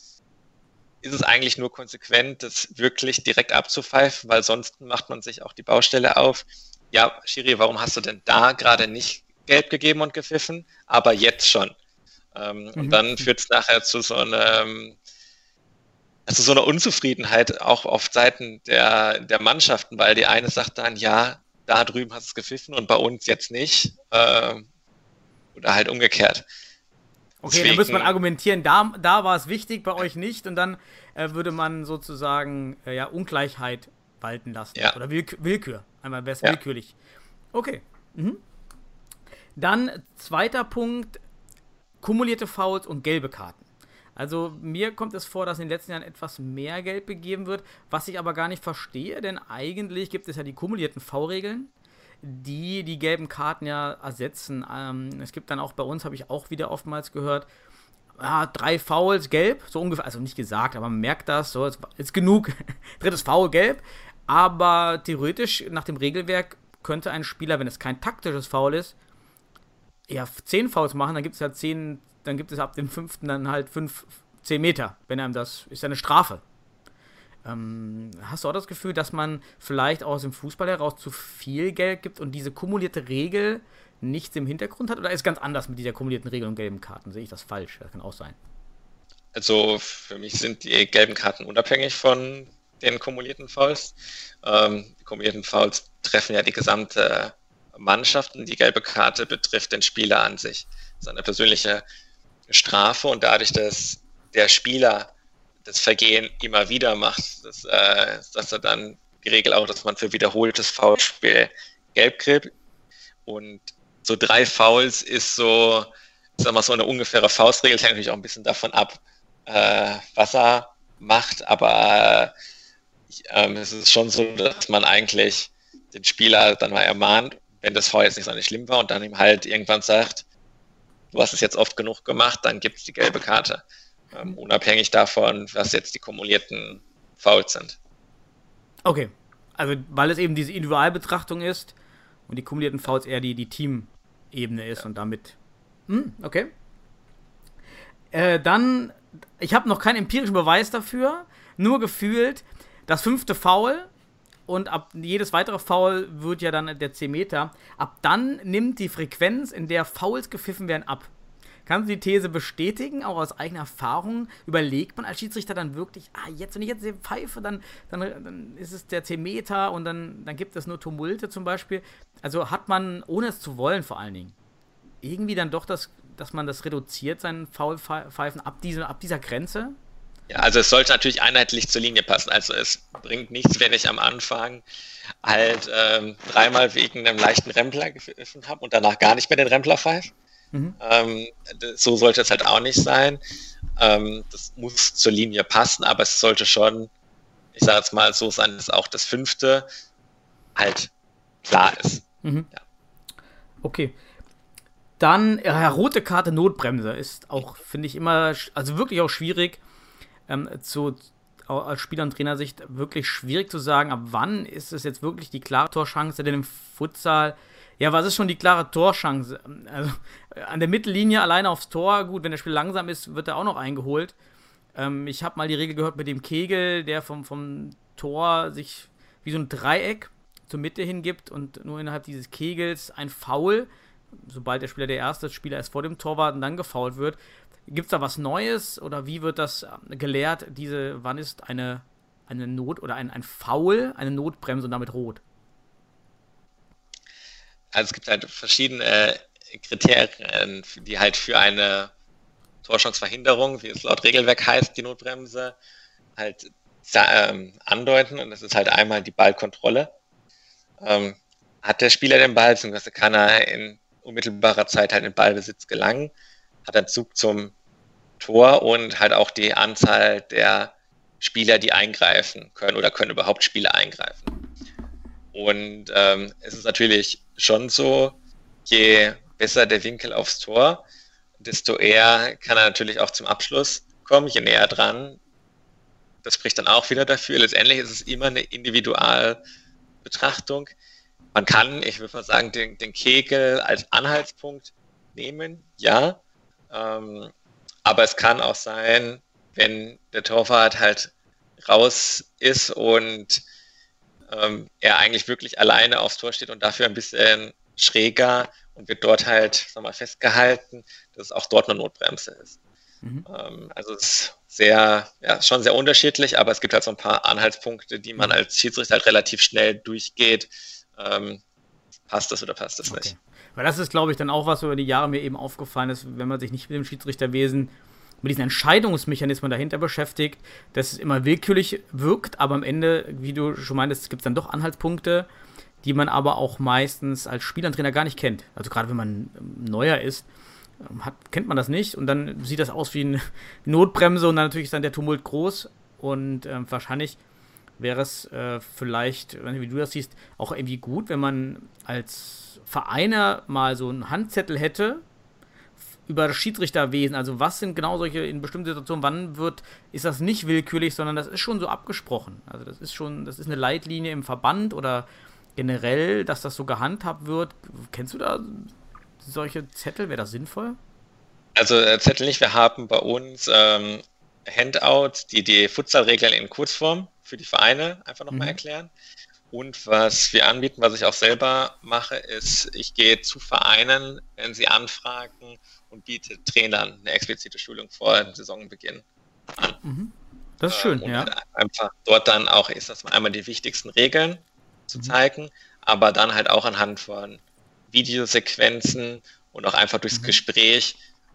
[SPEAKER 6] ist es eigentlich nur konsequent, das wirklich direkt abzupfeifen, weil sonst macht man sich auch die Baustelle auf. Ja, Schiri, warum hast du denn da gerade nicht gelb gegeben und gepfiffen, aber jetzt schon? Ähm, mhm. Und dann führt es nachher zu so einem Also so eine Unzufriedenheit auch auf Seiten der, der Mannschaften, weil die eine sagt dann, ja, da drüben hast du es gepfiffen und bei uns jetzt nicht. Äh, oder halt umgekehrt.
[SPEAKER 5] Okay, Deswegen, dann müsste man argumentieren, da, da war es wichtig, bei euch nicht. Und dann äh, würde man sozusagen äh, ja, Ungleichheit walten lassen. Ja. Oder Willk- Willkür. Einmal wäre es ja. willkürlich. Okay. Mhm. Dann zweiter Punkt, kumulierte Fouls und gelbe Karten. Also mir kommt es vor, dass in den letzten Jahren etwas mehr Geld gegeben wird, was ich aber gar nicht verstehe, denn eigentlich gibt es ja die kumulierten V-Regeln, die die gelben Karten ja ersetzen. Ähm, es gibt dann auch bei uns, habe ich auch wieder oftmals gehört, ah, drei Fouls gelb, so ungefähr, also nicht gesagt, aber man merkt das, so, ist, ist genug, drittes Foul gelb, aber theoretisch nach dem Regelwerk könnte ein Spieler, wenn es kein taktisches Foul ist, ja zehn Fouls machen, dann gibt es ja zehn dann gibt es ab dem fünften dann halt fünf, zehn Meter, wenn einem das, ist ja eine Strafe. Ähm, hast du auch das Gefühl, dass man vielleicht aus dem Fußball heraus zu viel Geld gibt und diese kumulierte Regel nichts im Hintergrund hat? Oder ist es ganz anders mit dieser kumulierten Regel und gelben Karten? Sehe ich das falsch? Das kann auch sein.
[SPEAKER 6] Also für mich sind die gelben Karten unabhängig von den kumulierten Fouls. Ähm, die kumulierten Fouls treffen ja die gesamte Mannschaft und die gelbe Karte betrifft den Spieler an sich. Das ist eine persönliche Strafe und dadurch, dass der Spieler das Vergehen immer wieder macht, dass, äh, dass er dann die Regel auch, dass man für wiederholtes Foulspiel gelb kriegt. Und so drei Fouls ist so, ich sag mal, so eine ungefähre Faustregel, hängt natürlich auch ein bisschen davon ab, äh, was er macht, aber äh, es ist schon so, dass man eigentlich den Spieler dann mal ermahnt, wenn das Foul jetzt nicht so nicht schlimm war und dann ihm halt irgendwann sagt, du hast es jetzt oft genug gemacht, dann gibt es die gelbe Karte. Ähm, unabhängig davon, was jetzt die kumulierten Fouls sind.
[SPEAKER 5] Okay, also weil es eben diese Individualbetrachtung ist und die kumulierten Fouls eher die, die Teamebene ist ja. und damit... Hm, okay. Äh, dann, ich habe noch keinen empirischen Beweis dafür, nur gefühlt, das fünfte Foul und ab jedes weitere Foul wird ja dann der zehn Meter. Ab dann nimmt die Frequenz, in der Fouls gepfiffen werden, ab. Kannst du die These bestätigen, auch aus eigener Erfahrung? Überlegt man als Schiedsrichter dann wirklich, ah, jetzt, wenn ich jetzt pfeife, dann, dann, dann ist es der zehn Meter und dann, dann gibt es nur Tumulte zum Beispiel. Also hat man, ohne es zu wollen vor allen Dingen, irgendwie dann doch, das, dass man das reduziert, seinen Foulpfeifen ab, diese, ab dieser Grenze?
[SPEAKER 6] Ja, also es sollte natürlich einheitlich zur Linie passen. Also es bringt nichts, wenn ich am Anfang halt ähm, dreimal wegen einem leichten Rempler gepfiffen habe und danach gar nicht mehr den Rempler pfeife. Mhm. Ähm, so sollte es halt auch nicht sein. Ähm, das muss zur Linie passen, aber es sollte schon, ich sage jetzt mal so sein, dass auch das fünfte halt klar ist.
[SPEAKER 5] Mhm. Ja. Okay. Dann, ja, rote Karte, Notbremse ist auch, finde ich, immer, also wirklich auch schwierig, ähm, zu, als Spieler- und Trainersicht wirklich schwierig zu sagen, ab wann ist es jetzt wirklich die klare Torchance, denn im Futsal, ja, was ist schon die klare Torchance? Also an der Mittellinie alleine aufs Tor, gut, wenn der Spieler langsam ist, wird er auch noch eingeholt. Ähm, ich habe mal die Regel gehört mit dem Kegel, der vom, vom Tor sich wie so ein Dreieck zur Mitte hingibt und nur innerhalb dieses Kegels ein Foul, sobald der Spieler der erste Spieler ist vor dem Torwart und dann gefoult wird. Gibt es da was Neues oder wie wird das gelehrt? Diese, wann ist eine, eine Not oder ein, ein Foul, eine Notbremse und damit rot?
[SPEAKER 6] Also es gibt halt verschiedene Kriterien, die halt für eine Torchanceverhinderung, wie es laut Regelwerk heißt, die Notbremse, halt ähm, andeuten. Und das ist halt einmal die Ballkontrolle. Ähm, hat der Spieler den Ball, beziehungsweise kann er in unmittelbarer Zeit halt in Ballbesitz gelangen, hat einen Zug zum Tor und halt auch die Anzahl der Spieler, die eingreifen können oder können überhaupt Spieler eingreifen. Und ähm, es ist natürlich schon so, je besser der Winkel aufs Tor, desto eher kann er natürlich auch zum Abschluss kommen, je näher dran. Das spricht dann auch wieder dafür. Letztendlich ist es immer eine Individualbetrachtung. Man kann, ich würde mal sagen, den, den Kegel als Anhaltspunkt nehmen, ja. Ähm, aber es kann auch sein, wenn der Torwart halt raus ist und ähm, er eigentlich wirklich alleine aufs Tor steht und dafür ein bisschen schräger und wird dort halt, sag mal, festgehalten, dass es auch dort eine Notbremse ist. Mhm. Ähm, also es ist sehr, ja, schon sehr unterschiedlich, aber es gibt halt so ein paar Anhaltspunkte, die man als Schiedsrichter halt relativ schnell durchgeht. Ähm, passt das oder passt das okay. nicht?
[SPEAKER 5] Weil das ist, glaube ich, dann auch was über die Jahre mir eben aufgefallen ist, wenn man sich nicht mit dem Schiedsrichterwesen, mit diesen Entscheidungsmechanismen dahinter beschäftigt, dass es immer willkürlich wirkt, aber am Ende, wie du schon meintest, gibt es dann doch Anhaltspunkte, die man aber auch meistens als Spieler und Trainer gar nicht kennt. Also gerade wenn man neuer ist, hat, kennt man das nicht und dann sieht das aus wie eine Notbremse und dann natürlich ist dann der Tumult groß und äh, wahrscheinlich wäre es äh, vielleicht, wie du das siehst, auch irgendwie gut, wenn man als Vereiner mal so einen Handzettel hätte über das Schiedsrichterwesen, also was sind genau solche in bestimmten Situationen, wann wird, ist das nicht willkürlich, sondern das ist schon so abgesprochen. Also das ist schon, das ist eine Leitlinie im Verband oder generell, dass das so gehandhabt wird. Kennst du da solche Zettel? Wäre das sinnvoll?
[SPEAKER 6] Also äh, Zettel nicht, wir haben bei uns ähm, Handouts, die die Futsal-Regeln in Kurzform für die Vereine einfach nochmal mhm. erklären. Und was wir anbieten, was ich auch selber mache, ist, ich gehe zu Vereinen, wenn sie anfragen und biete Trainern eine explizite Schulung vor dem Saisonbeginn an.
[SPEAKER 5] Mhm. Das ist schön,
[SPEAKER 6] ähm,
[SPEAKER 5] ja.
[SPEAKER 6] Halt einfach dort dann auch, ist das mal einmal die wichtigsten Regeln zu mhm. zeigen, aber dann halt auch anhand von Videosequenzen und auch einfach durchs mhm. Gespräch,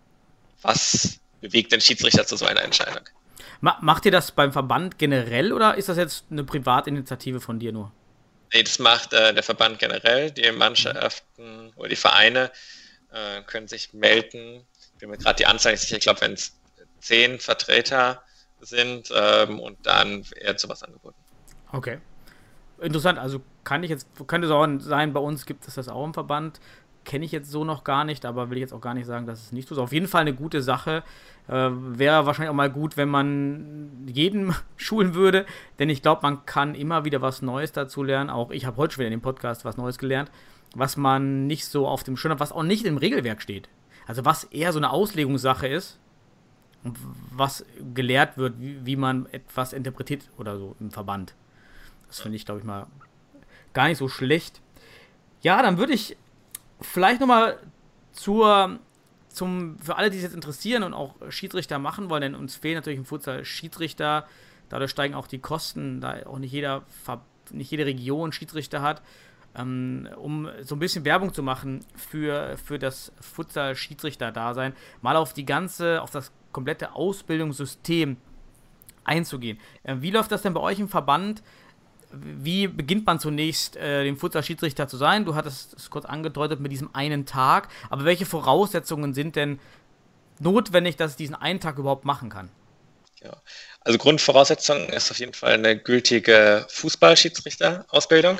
[SPEAKER 6] was bewegt den Schiedsrichter zu so einer Entscheidung.
[SPEAKER 5] Macht ihr das beim Verband generell oder ist das jetzt eine Privatinitiative von dir nur?
[SPEAKER 6] Nee, das macht äh, der Verband generell. Die Mannschaften oder die Vereine äh, können sich melden. Ich bin mir gerade die Anzahl nicht sicher. Ich glaube, wenn es zehn Vertreter sind ähm, und dann eher zu was angeboten.
[SPEAKER 5] Okay. Interessant. Also kann ich jetzt, könnte es auch sein, bei uns gibt es das auch im Verband. Kenne ich jetzt so noch gar nicht, aber will ich jetzt auch gar nicht sagen, dass es nicht so ist. Auf jeden Fall eine gute Sache. Äh, wäre wahrscheinlich auch mal gut, wenn man jeden schulen würde, denn ich glaube, man kann immer wieder was Neues dazu lernen. Auch ich habe heute schon wieder in dem Podcast was Neues gelernt, was man nicht so auf dem Schirm hat, was auch nicht im Regelwerk steht. Also was eher so eine Auslegungssache ist und was gelehrt wird, wie, wie man etwas interpretiert oder so im Verband. Das finde ich, glaube ich, mal gar nicht so schlecht. Ja, dann würde ich vielleicht nochmal zur, zum, für alle, die sich jetzt interessieren und auch Schiedsrichter machen wollen, denn uns fehlen natürlich im Futsal Schiedsrichter, dadurch steigen auch die Kosten, da auch nicht jeder, nicht jede Region Schiedsrichter hat, ähm, um so ein bisschen Werbung zu machen für, für das Futsal Schiedsrichter-Dasein, mal auf die ganze, auf das komplette Ausbildungssystem einzugehen. Äh, wie läuft das denn bei euch im Verband? Wie beginnt man zunächst, äh, dem Futsal-Schiedsrichter zu sein? Du hattest es kurz angedeutet mit diesem einen Tag. Aber welche Voraussetzungen sind denn notwendig, dass ich diesen einen Tag überhaupt machen kann?
[SPEAKER 6] Ja, also Grundvoraussetzung ist auf jeden Fall eine gültige Fußball-Schiedsrichter-Ausbildung.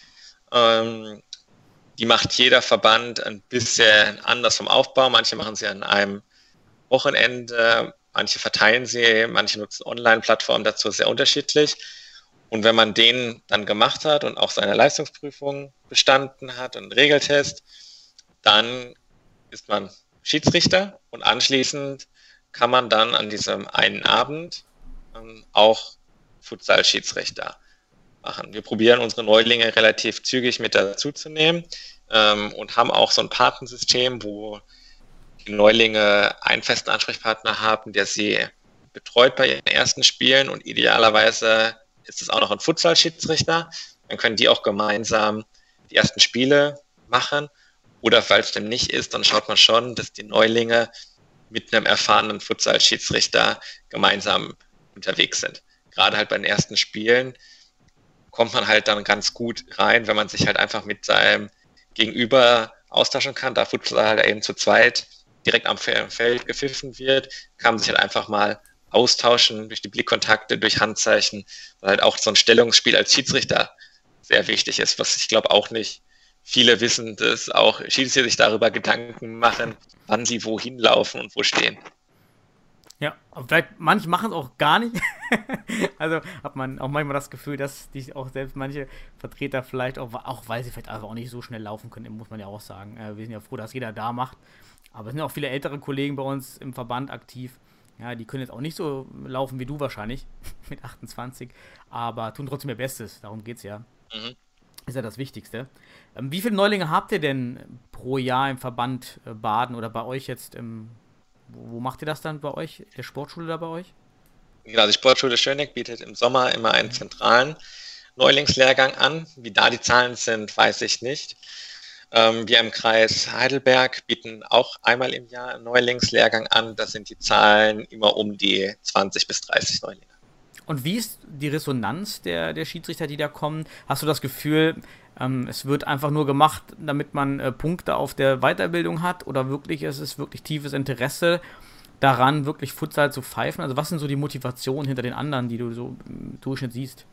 [SPEAKER 6] Ähm, die macht jeder Verband ein bisschen anders vom Aufbau. Manche machen sie an einem Wochenende, manche verteilen sie, manche nutzen Online-Plattformen dazu, sehr unterschiedlich. Und wenn man den dann gemacht hat und auch seine Leistungsprüfung bestanden hat und einen Regeltest, dann ist man Schiedsrichter und anschließend kann man dann an diesem einen Abend ähm, auch Futsal-Schiedsrichter machen. Wir probieren unsere Neulinge relativ zügig mit dazu zu nehmen ähm, und haben auch so ein Patensystem, wo die Neulinge einen festen Ansprechpartner haben, der sie betreut bei ihren ersten Spielen und idealerweise ist es auch noch ein Futsal-Schiedsrichter. Dann können die auch gemeinsam die ersten Spiele machen. Oder falls dem nicht ist, dann schaut man schon, dass die Neulinge mit einem erfahrenen Futsal-Schiedsrichter gemeinsam unterwegs sind. Gerade halt bei den ersten Spielen kommt man halt dann ganz gut rein, wenn man sich halt einfach mit seinem Gegenüber austauschen kann. Da Futsal halt eben zu zweit direkt am Feld gepfiffen wird, kann man sich halt einfach mal austauschen durch die Blickkontakte, durch Handzeichen, weil halt auch so ein Stellungsspiel als Schiedsrichter sehr wichtig ist, was ich glaube auch nicht viele wissen, dass auch Schiedsrichter sich darüber Gedanken machen, wann sie wohin laufen und wo stehen.
[SPEAKER 5] Ja, aber vielleicht manche machen es auch gar nicht. Also hat man auch manchmal das Gefühl, dass die auch selbst manche Vertreter vielleicht auch, auch weil sie vielleicht einfach auch nicht so schnell laufen können, muss man ja auch sagen. Äh, wir sind ja froh, dass jeder da macht. Aber es sind auch viele ältere Kollegen bei uns im Verband aktiv. Ja, die können jetzt auch nicht so laufen wie du wahrscheinlich mit achtundzwanzig, aber tun trotzdem ihr Bestes. Darum geht's ja. Mhm. Ist ja das Wichtigste. Ähm, wie viele Neulinge habt ihr denn pro Jahr im Verband äh, Baden oder bei euch jetzt im Wo macht ihr das dann bei euch? Der Sportschule da bei euch?
[SPEAKER 6] Genau, die Sportschule Schöneck bietet im Sommer immer einen zentralen Neulingslehrgang an. Wie da die Zahlen sind, weiß ich nicht. Ähm, wir im Kreis Heidelberg bieten auch einmal im Jahr einen Neulingslehrgang an. Da sind die Zahlen immer um die zwanzig bis dreißig Neulinge.
[SPEAKER 5] Und wie ist die Resonanz der, der Schiedsrichter, die da kommen? Hast du das Gefühl, ähm, es wird einfach nur gemacht, damit man äh, Punkte auf der Weiterbildung hat? Oder wirklich ist es wirklich tiefes Interesse daran, wirklich Futsal zu pfeifen? Also was sind so die Motivationen hinter den anderen, die du so im Durchschnitt siehst?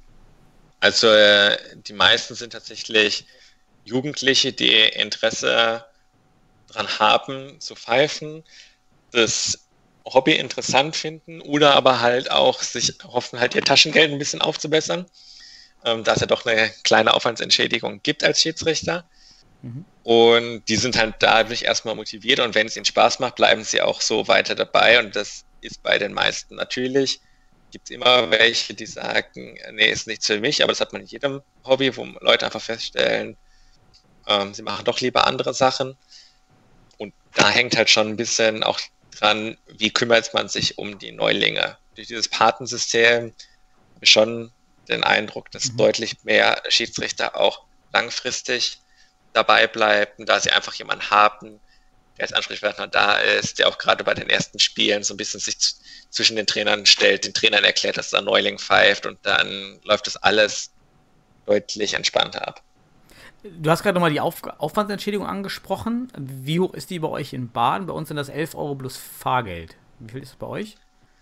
[SPEAKER 6] Also äh, die meisten sind tatsächlich Jugendliche, die Interesse daran haben, zu pfeifen, das Hobby interessant finden oder aber halt auch sich hoffen, halt ihr Taschengeld ein bisschen aufzubessern, ähm, da es ja doch eine kleine Aufwandsentschädigung gibt als Schiedsrichter. Mhm. Und die sind halt dadurch erstmal motiviert und wenn es ihnen Spaß macht, bleiben sie auch so weiter dabei und das ist bei den meisten natürlich. Gibt es immer welche, die sagen, nee, ist nichts für mich, aber das hat man in jedem Hobby, wo Leute einfach feststellen, ähm, sie machen doch lieber andere Sachen. Und da hängt halt schon ein bisschen auch dran, wie kümmert man sich um die Neulinge. Durch dieses Patensystem habe ich schon den Eindruck, dass mhm. deutlich mehr Schiedsrichter auch langfristig dabei bleiben, da sie einfach jemanden haben, der als Ansprechpartner da ist, der auch gerade bei den ersten Spielen so ein bisschen sich z- zwischen den Trainern stellt, den Trainern erklärt, dass da ein Neuling pfeift und dann läuft das alles deutlich entspannter ab.
[SPEAKER 5] Du hast gerade nochmal die Auf- Aufwandsentschädigung angesprochen. Wie hoch ist die bei euch in Baden? Bei uns sind das elf Euro plus Fahrgeld. Wie viel ist das bei euch?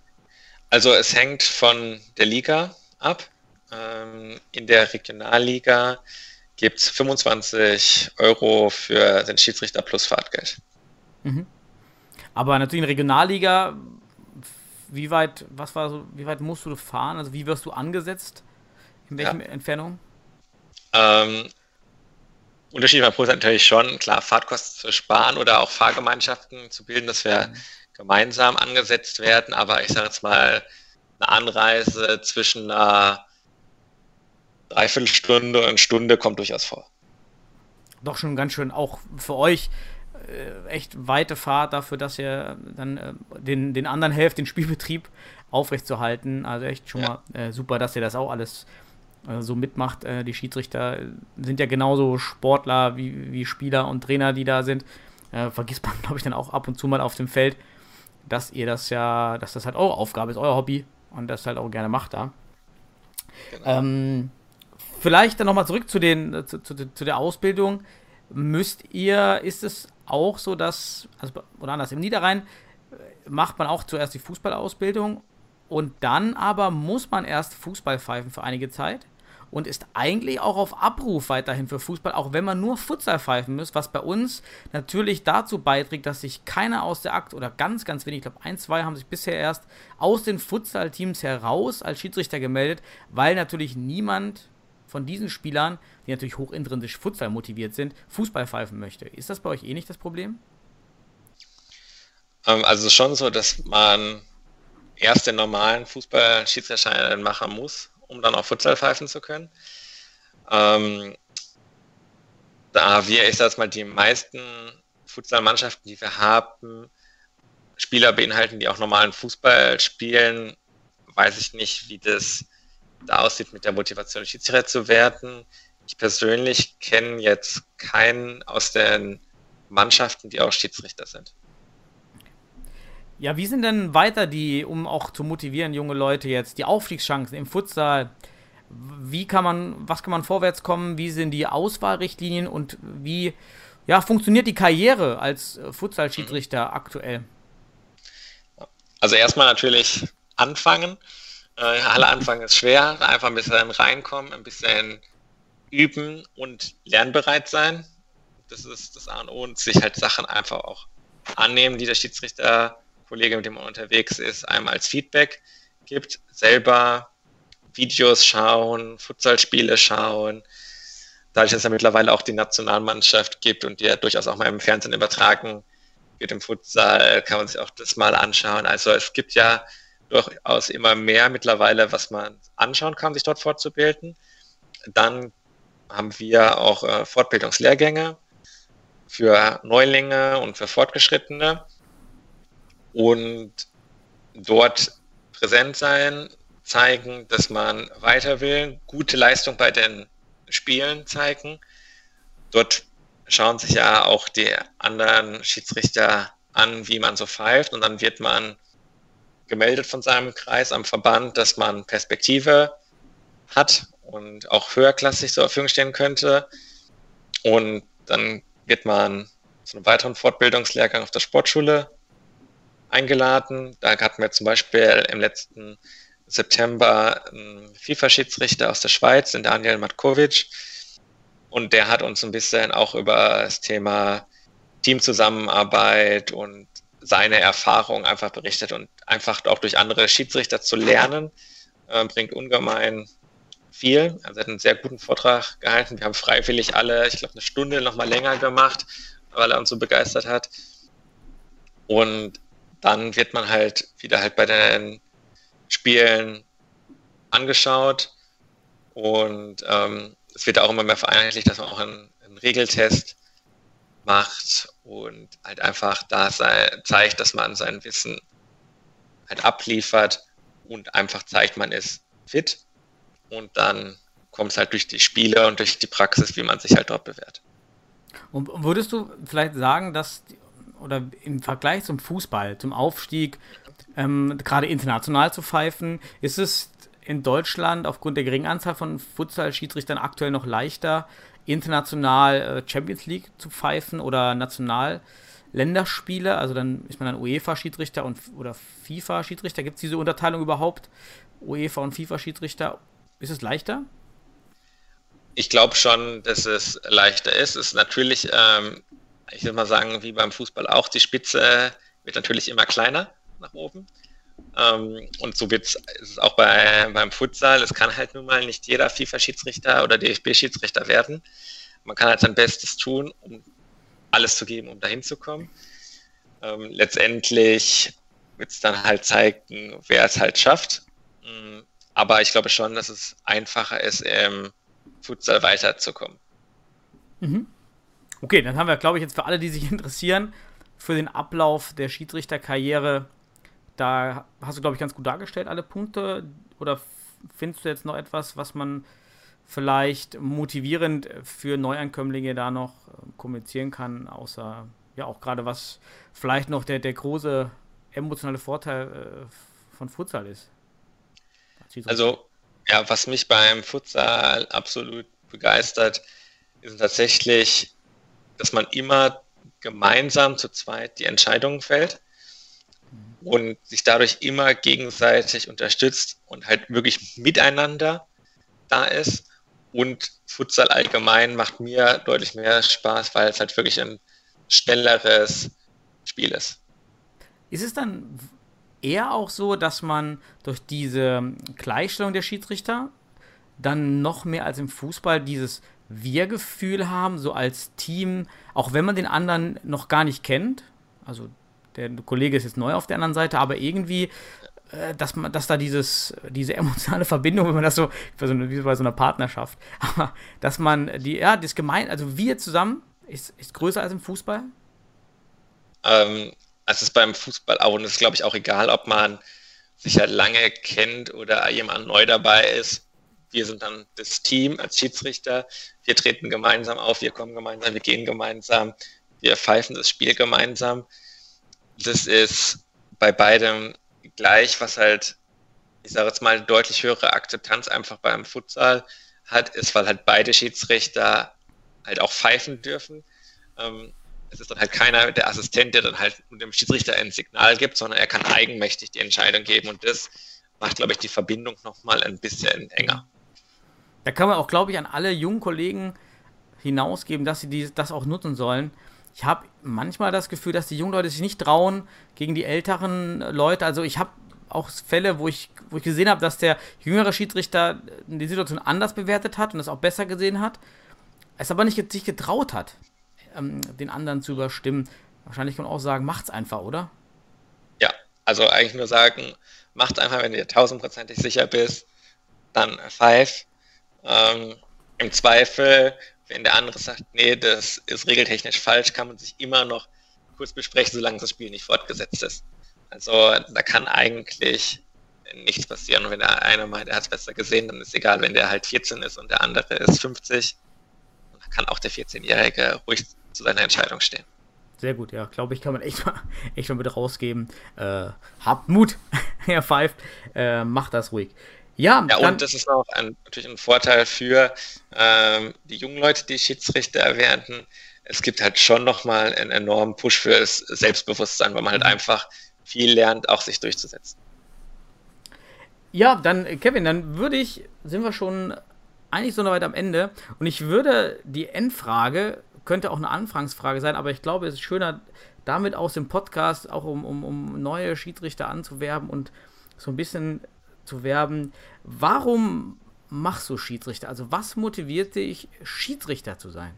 [SPEAKER 6] Also es hängt von der Liga ab. Ähm, in der Regionalliga gibt es fünfundzwanzig Euro für den Schiedsrichter plus Fahrtgeld.
[SPEAKER 5] Mhm. Aber natürlich in der Regionalliga, wie weit, was war so, wie weit musst du fahren? Also wie wirst du angesetzt? In welchen ja. Entfernungen?
[SPEAKER 6] Ähm, Unterschied beim Pro ist natürlich schon, klar, Fahrtkosten zu sparen oder auch Fahrgemeinschaften zu bilden, dass wir mhm. gemeinsam angesetzt werden, aber ich sage jetzt mal, eine Anreise zwischen einer Dreiviertelstunde und Stunde kommt durchaus vor.
[SPEAKER 5] Doch schon ganz schön auch für euch äh, echt weite Fahrt dafür, dass ihr dann äh, den, den anderen helft, den Spielbetrieb aufrechtzuerhalten. Also echt schon ja. mal äh, super, dass ihr das auch alles so mitmacht. Die Schiedsrichter sind ja genauso Sportler wie, wie Spieler und Trainer, die da sind. Äh, vergisst man, glaube ich, dann auch ab und zu mal auf dem Feld, dass ihr das ja, dass das halt eure Aufgabe ist, euer Hobby und das halt auch gerne macht da. Genau. Ähm, vielleicht dann nochmal zurück zu, den, zu, zu, zu der Ausbildung. Müsst ihr, ist es auch so, dass, also, oder anders, im Niederrhein macht man auch zuerst die Fußballausbildung und dann aber muss man erst Fußball pfeifen für einige Zeit und ist eigentlich auch auf Abruf weiterhin für Fußball, auch wenn man nur Futsal pfeifen muss, was bei uns natürlich dazu beiträgt, dass sich keiner aus der Akt oder ganz, ganz wenig, ich glaube ein, zwei haben sich bisher erst aus den Futsal-Teams heraus als Schiedsrichter gemeldet, weil natürlich niemand von diesen Spielern, die natürlich hochintrinsisch Futsal motiviert sind, Fußball pfeifen möchte. Ist das bei euch eh nicht das Problem?
[SPEAKER 6] Also es ist schon so, dass man erst den normalen Fußball-Schiedsrichterschein machen muss, um dann auch Futsal pfeifen zu können. Ähm, da wir, ich sag jetzt mal, die meisten Futsal-Mannschaften, die wir haben, Spieler beinhalten, die auch normalen Fußball spielen, weiß ich nicht, wie das da aussieht mit der Motivation, Schiedsrichter zu werden. Ich persönlich kenne jetzt keinen aus den Mannschaften, die auch Schiedsrichter sind.
[SPEAKER 5] Ja, wie sind denn weiter die, um auch zu motivieren, junge Leute jetzt, die Aufstiegschancen im Futsal? Wie kann man, was kann man vorwärts kommen? Wie sind die Auswahlrichtlinien und wie ja, funktioniert die Karriere als Futsal-Schiedsrichter mhm. aktuell?
[SPEAKER 6] Also erstmal natürlich anfangen. Äh, alle Anfang ist schwer, einfach ein bisschen reinkommen, ein bisschen üben und lernbereit sein. Das ist das A und O und sich halt Sachen einfach auch annehmen, die der Schiedsrichterkollege, mit dem man unterwegs ist, einem als Feedback gibt. Selber Videos schauen, Futsalspiele schauen. Dadurch, dass es ja mittlerweile auch die Nationalmannschaft gibt und die ja durchaus auch mal im Fernsehen übertragen wird im Futsal, kann man sich auch das mal anschauen. Also es gibt ja durchaus immer mehr mittlerweile, was man anschauen kann, sich dort fortzubilden. Dann haben wir auch äh, Fortbildungslehrgänge für Neulinge und für Fortgeschrittene und dort präsent sein, zeigen, dass man weiter will, gute Leistung bei den Spielen zeigen. Dort schauen sich ja auch die anderen Schiedsrichter an, wie man so pfeift und dann wird man gemeldet von seinem Kreis am Verband, dass man Perspektive hat und auch höherklassig zur Verfügung stehen könnte. Und dann wird man zu einem weiteren Fortbildungslehrgang auf der Sportschule eingeladen. Da hatten wir zum Beispiel im letzten September einen FIFA-Schiedsrichter aus der Schweiz, den Daniel Matkovic. Und der hat uns ein bisschen auch über das Thema Teamzusammenarbeit und seine Erfahrungen einfach berichtet und einfach auch durch andere Schiedsrichter zu lernen, äh, bringt ungemein viel. Also er hat einen sehr guten Vortrag gehalten. Wir haben freiwillig alle, ich glaube, eine Stunde noch mal länger gemacht, weil er uns so begeistert hat. Und dann wird man halt wieder halt bei den Spielen angeschaut und ähm, es wird auch immer mehr vereinheitlicht, dass man auch einen, einen Regeltest macht und halt einfach da sei, zeigt, dass man sein Wissen halt abliefert und einfach zeigt, man ist fit und dann kommt es halt durch die Spiele und durch die Praxis, wie man sich halt dort bewährt.
[SPEAKER 5] Und würdest du vielleicht sagen, dass, oder im Vergleich zum Fußball, zum Aufstieg, ähm, gerade international zu pfeifen, ist es in Deutschland aufgrund der geringen Anzahl von Futsal-Schiedsrichtern aktuell noch leichter, international äh, Champions League zu pfeifen oder national Länderspiele? Also dann ist man dann UEFA-Schiedsrichter und oder FIFA-Schiedsrichter. Gibt es diese Unterteilung überhaupt? UEFA und FIFA-Schiedsrichter. Ist es leichter?
[SPEAKER 6] Ich glaube schon, dass es leichter ist. Es ist natürlich, ähm, ich würde mal sagen, wie beim Fußball auch, die Spitze wird natürlich immer kleiner nach oben. Ähm, und so wird es auch bei, beim Futsal. Es kann halt nun mal nicht jeder FIFA-Schiedsrichter oder D F B-Schiedsrichter werden. Man kann halt sein Bestes tun, um alles zu geben, um dahin zu kommen. Ähm, letztendlich wird es dann halt zeigen, wer es halt schafft. Ähm, aber ich glaube schon, dass es einfacher ist, im Futsal weiterzukommen.
[SPEAKER 5] Mhm. Okay, dann haben wir, glaube ich, jetzt für alle, die sich interessieren, für den Ablauf der Schiedsrichterkarriere, da hast du, glaube ich, ganz gut dargestellt, alle Punkte. Oder findest du jetzt noch etwas, was man vielleicht motivierend für Neuankömmlinge da noch kommunizieren kann, außer, ja, auch gerade was vielleicht noch der, der große emotionale Vorteil äh, von Futsal ist?
[SPEAKER 6] Also, ja, was mich beim Futsal absolut begeistert, ist tatsächlich, dass man immer gemeinsam zu zweit die Entscheidungen fällt und sich dadurch immer gegenseitig unterstützt und halt wirklich miteinander da ist. Und Futsal allgemein macht mir deutlich mehr Spaß, weil es halt wirklich ein schnelleres Spiel ist.
[SPEAKER 5] Ist es dann eher auch so, dass man durch diese Gleichstellung der Schiedsrichter dann noch mehr als im Fußball dieses Wir-Gefühl haben, so als Team, auch wenn man den anderen noch gar nicht kennt? Also der Kollege ist jetzt neu auf der anderen Seite, aber irgendwie, äh, dass man, dass da dieses, diese emotionale Verbindung, wenn man das so, wie bei so einer Partnerschaft, aber dass man die, ja, das gemein, also wir zusammen, ist, ist größer als im Fußball?
[SPEAKER 6] Ähm, es ist beim Fußball auch, und es ist, glaube ich, auch egal, ob man sich halt lange kennt oder jemand neu dabei ist. Wir sind dann das Team als Schiedsrichter, wir treten gemeinsam auf, wir kommen gemeinsam, wir gehen gemeinsam, wir pfeifen das Spiel gemeinsam. Das ist bei beidem gleich, was halt, ich sage jetzt mal, deutlich höhere Akzeptanz einfach beim Futsal hat, ist, weil halt beide Schiedsrichter halt auch pfeifen dürfen. Ähm, es ist dann halt keiner der Assistent, der dann halt dem Schiedsrichter ein Signal gibt, sondern er kann eigenmächtig die Entscheidung geben und das macht, glaube ich, die Verbindung nochmal ein bisschen enger.
[SPEAKER 5] Da kann man auch, glaube ich, an alle jungen Kollegen hinausgeben, dass sie die, das auch nutzen sollen. Ich habe manchmal das Gefühl, dass die jungen Leute sich nicht trauen gegen die älteren Leute. Also ich habe auch Fälle, wo ich, wo ich gesehen habe, dass der jüngere Schiedsrichter die Situation anders bewertet hat und das auch besser gesehen hat, es aber nicht sich getraut hat, ähm, den anderen zu überstimmen. Wahrscheinlich kann man auch sagen, macht's einfach, oder?
[SPEAKER 6] Ja, also eigentlich nur sagen, macht's einfach, wenn du dir tausendprozentig sicher bist, dann pfeif. Ähm, Im Zweifel, wenn der andere sagt, nee, das ist regeltechnisch falsch, kann man sich immer noch kurz besprechen, solange das Spiel nicht fortgesetzt ist. Also da kann eigentlich nichts passieren. Und wenn der eine meint, er hat es besser gesehen, dann ist egal, wenn der halt vierzehn ist und der andere ist fünfzig, dann kann auch der vierzehnjährige ruhig zu seiner Entscheidung stehen.
[SPEAKER 5] Sehr gut, ja, glaube ich, kann man echt mal, echt mal mit rausgeben. Äh, habt Mut, Herr Pfeift, äh, macht das ruhig. Ja,
[SPEAKER 6] ja
[SPEAKER 5] dann,
[SPEAKER 6] und das ist auch ein, natürlich ein Vorteil für ähm, die jungen Leute, die Schiedsrichter werden. Es gibt halt schon nochmal einen enormen Push für das Selbstbewusstsein, weil man halt einfach viel lernt, auch sich durchzusetzen.
[SPEAKER 5] Ja, dann, Kevin, dann würde ich, sind wir schon eigentlich so weit am Ende und ich würde die Endfrage, könnte auch eine Anfangsfrage sein, aber ich glaube, es ist schöner, damit aus dem Podcast auch um, um, um neue Schiedsrichter anzuwerben und so ein bisschen zu werben. Warum machst du Schiedsrichter? Also was motiviert dich, Schiedsrichter zu sein?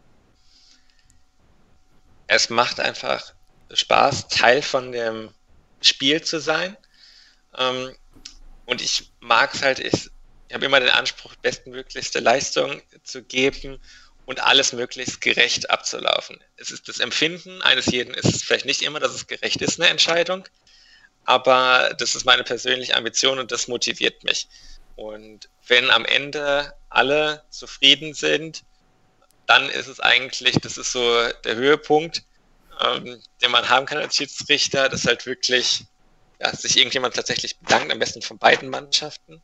[SPEAKER 6] Es macht einfach Spaß, Teil von dem Spiel zu sein. Ähm, und ich mag es halt, ich, ich habe immer den Anspruch, bestmöglichste Leistung zu geben und alles möglichst gerecht abzulaufen. Es ist das Empfinden eines jeden, ist es vielleicht nicht immer, dass es gerecht ist, eine Entscheidung, aber das ist meine persönliche Ambition und das motiviert mich. Und wenn am Ende alle zufrieden sind, dann ist es eigentlich, das ist so der Höhepunkt, ähm, den man haben kann als Schiedsrichter, dass halt wirklich ja, sich irgendjemand tatsächlich bedankt, am besten von beiden Mannschaften.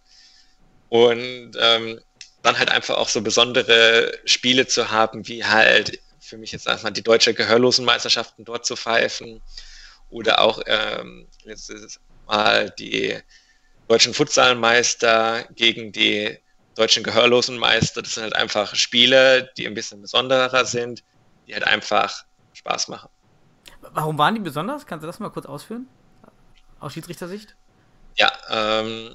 [SPEAKER 6] Und ähm, dann halt einfach auch so besondere Spiele zu haben, wie halt für mich jetzt erstmal die deutsche Gehörlosenmeisterschaften dort zu pfeifen oder auch ähm, letztes Mal die deutschen Futsalmeister gegen die deutschen Gehörlosenmeister. Das sind halt einfach Spiele, die ein bisschen besonderer sind, die halt einfach Spaß machen.
[SPEAKER 5] Warum waren die besonders? Kannst du das mal kurz ausführen? Aus Schiedsrichtersicht?
[SPEAKER 6] Ja, ähm,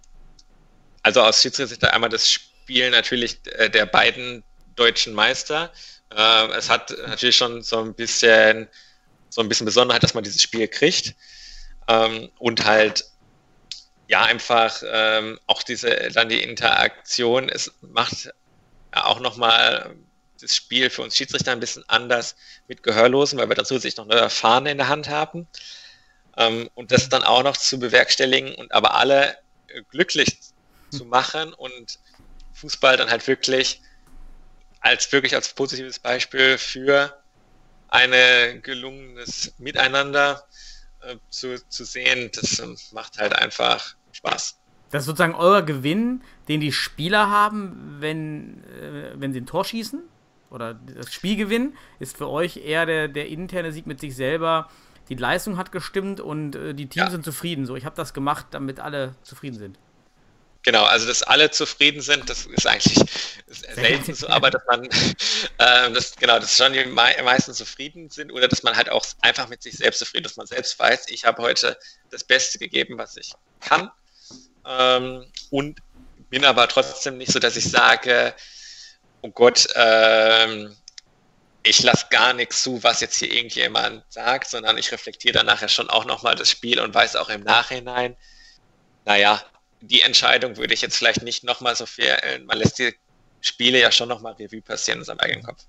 [SPEAKER 6] also aus Schiedsrichtersicht einmal das Spiel natürlich äh, der beiden deutschen Meister. Äh, es hat natürlich schon so ein bisschen so ein bisschen Besonderheit, dass man dieses Spiel kriegt. Ähm, und halt ja einfach ähm, auch diese dann die Interaktion, es macht ja auch nochmal das Spiel für uns Schiedsrichter ein bisschen anders mit Gehörlosen, weil wir dazu sich noch eine Fahne in der Hand haben. Ähm, und das dann auch noch zu bewerkstelligen und aber alle äh, glücklich zu machen und Fußball dann halt wirklich als wirklich als positives Beispiel für ein gelungenes Miteinander äh, zu, zu sehen, das äh, macht halt einfach Spaß.
[SPEAKER 5] Das ist sozusagen euer Gewinn, den die Spieler haben, wenn, äh, wenn sie ein Tor schießen? Oder das Spielgewinn ist für euch eher der, der interne Sieg mit sich selber. Die Leistung hat gestimmt und äh, die Teams ja. sind zufrieden. So, ich habe das gemacht, damit alle zufrieden sind.
[SPEAKER 6] Genau, also dass alle zufrieden sind, das ist eigentlich selten so, aber dass man, äh, das, genau, dass schon die me- meisten zufrieden sind oder dass man halt auch einfach mit sich selbst zufrieden ist, dass man selbst weiß, ich habe heute das Beste gegeben, was ich kann, ähm, und bin aber trotzdem nicht so, dass ich sage, oh Gott, ähm, ich lasse gar nichts zu, was jetzt hier irgendjemand sagt, sondern ich reflektiere dann nachher schon auch nochmal das Spiel und weiß auch im Nachhinein, naja, die Entscheidung würde ich jetzt vielleicht nicht nochmal so viel, man lässt die Spiele ja schon nochmal Revue passieren in seinem eigenen Kopf.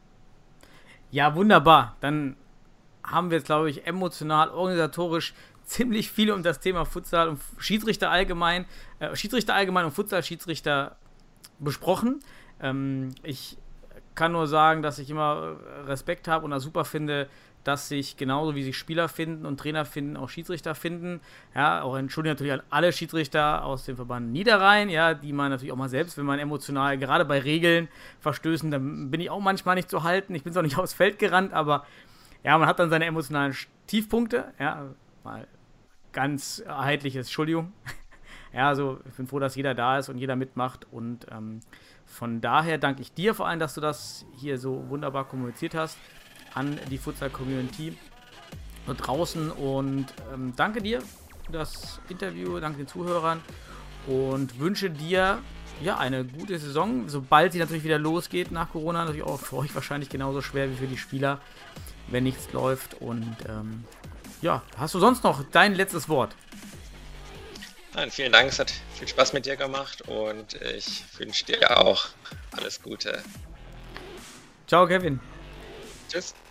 [SPEAKER 5] Ja, wunderbar. Dann haben wir jetzt, glaube ich, emotional, organisatorisch ziemlich viel um das Thema Futsal und Schiedsrichter allgemein, äh, Schiedsrichter allgemein und Futsal-Schiedsrichter besprochen. Ähm, ich kann nur sagen, dass ich immer Respekt habe und das super finde, dass sich genauso wie sich Spieler finden und Trainer finden, auch Schiedsrichter finden. Ja, auch entschuldigen natürlich an alle Schiedsrichter aus dem Verband Niederrhein, ja, die man natürlich auch mal selbst, wenn man emotional, gerade bei Regeln verstößen, dann bin ich auch manchmal nicht zu halten. Ich bin zwar nicht aufs Feld gerannt, aber ja, man hat dann seine emotionalen Tiefpunkte, ja, mal ganz erheitliches, Entschuldigung. Ja, also ich bin froh, dass jeder da ist und jeder mitmacht und ähm, von daher danke ich dir vor allem, dass du das hier so wunderbar kommuniziert hast an die Futsal-Community da draußen und ähm, danke dir für das Interview, danke den Zuhörern und wünsche dir ja eine gute Saison, sobald sie natürlich wieder losgeht nach Corona, natürlich auch für euch wahrscheinlich genauso schwer wie für die Spieler, wenn nichts läuft und ähm, ja, hast du sonst noch dein letztes Wort?
[SPEAKER 6] Nein, vielen Dank, es hat viel Spaß mit dir gemacht und ich wünsche dir auch alles Gute.
[SPEAKER 5] Ciao, Kevin.
[SPEAKER 6] Tschüss.